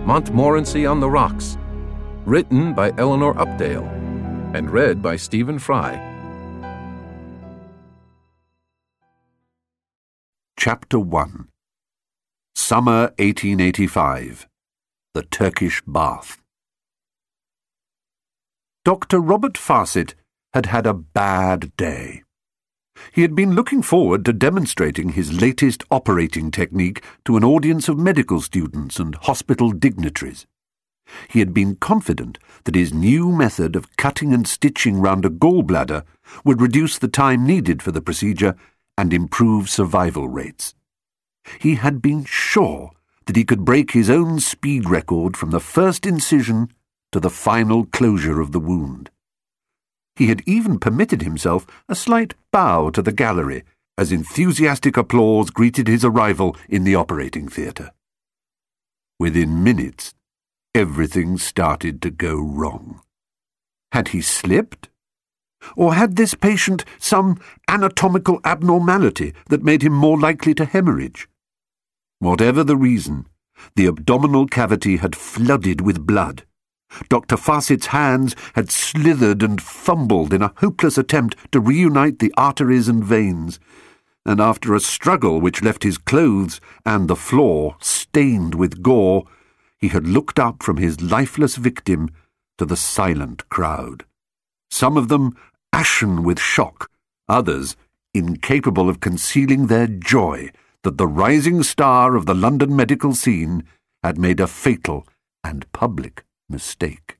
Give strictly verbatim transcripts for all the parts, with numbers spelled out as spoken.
Montmorency on the Rocks, written by Eleanor Updale and read by Stephen Fry. Chapter one. Summer eighteen eighty-five. The Turkish Bath. Doctor Robert Farsit had had a bad day. He had been looking forward to demonstrating his latest operating technique to an audience of medical students and hospital dignitaries. He had been confident that his new method of cutting and stitching round a gallbladder would reduce the time needed for the procedure and improve survival rates. He had been sure that he could break his own speed record from the first incision to the final closure of the wound. He had even permitted himself a slight bow to the gallery as enthusiastic applause greeted his arrival in the operating theatre. Within minutes, everything started to go wrong. Had he slipped? Or had this patient some anatomical abnormality that made him more likely to hemorrhage? Whatever the reason, the abdominal cavity had flooded with blood. Doctor Farsit's hands had slithered and fumbled in a hopeless attempt to reunite the arteries and veins, and after a struggle which left his clothes and the floor stained with gore, he had looked up from his lifeless victim to the silent crowd. Some of them ashen with shock, others incapable of concealing their joy that the rising star of the London medical scene had made a fatal and public mistake.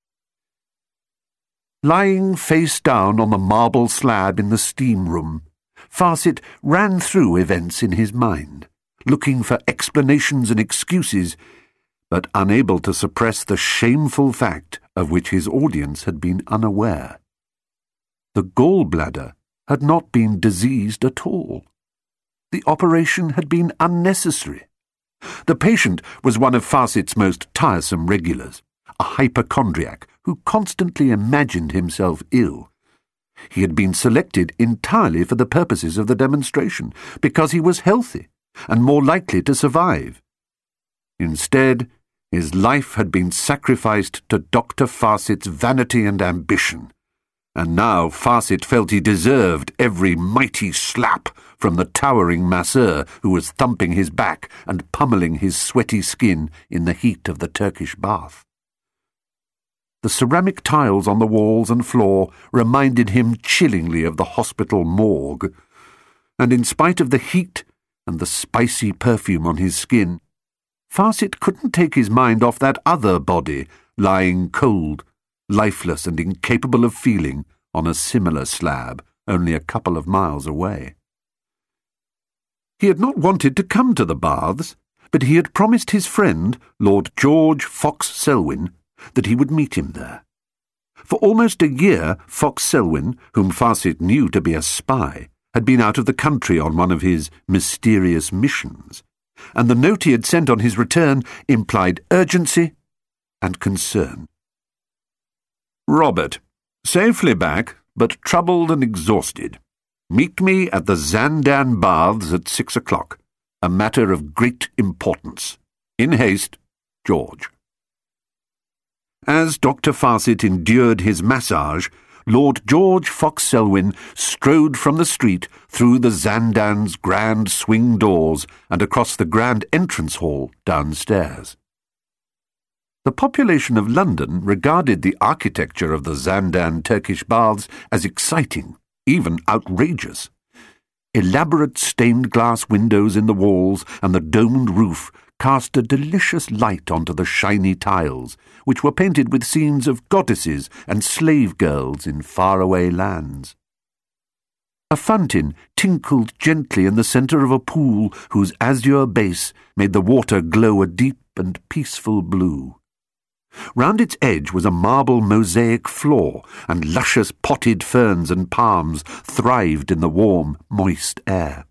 Lying face down on the marble slab in the steam room, Farsit ran through events in his mind, looking for explanations and excuses, but unable to suppress the shameful fact of which his audience had been unaware. The gallbladder had not been diseased at all. The operation had been unnecessary. The patient was one of Farsit's most tiresome regulars, a hypochondriac who constantly imagined himself ill. He had been selected entirely for the purposes of the demonstration, because he was healthy and more likely to survive. Instead, his life had been sacrificed to Doctor Farsit's vanity and ambition, and now Farsit felt he deserved every mighty slap from the towering masseur who was thumping his back and pummeling his sweaty skin in the heat of the Turkish bath. The ceramic tiles on the walls and floor reminded him chillingly of the hospital morgue, and in spite of the heat and the spicy perfume on his skin, Farsit couldn't take his mind off that other body lying cold, lifeless and incapable of feeling on a similar slab only a couple of miles away. He had not wanted to come to the baths, but he had promised his friend, Lord George Fox Selwyn, that he would meet him there. For almost a year, Fox Selwyn, whom Farsit knew to be a spy, had been out of the country on one of his mysterious missions, and the note he had sent on his return implied urgency and concern. Robert, safely back, but troubled and exhausted. Meet me at the Zandan Baths at six o'clock. A matter of great importance. In haste, George. As Doctor Farsit endured his massage, Lord George Fox Selwyn strode from the street through the Zandan's grand swing doors and across the grand entrance hall downstairs. The population of London regarded the architecture of the Zandan Turkish baths as exciting, even outrageous. Elaborate stained-glass windows in the walls and the domed roof cast a delicious light onto the shiny tiles, which were painted with scenes of goddesses and slave girls in faraway lands. A fountain tinkled gently in the centre of a pool whose azure base made the water glow a deep and peaceful blue. Round its edge was a marble mosaic floor, and luscious potted ferns and palms thrived in the warm, moist air.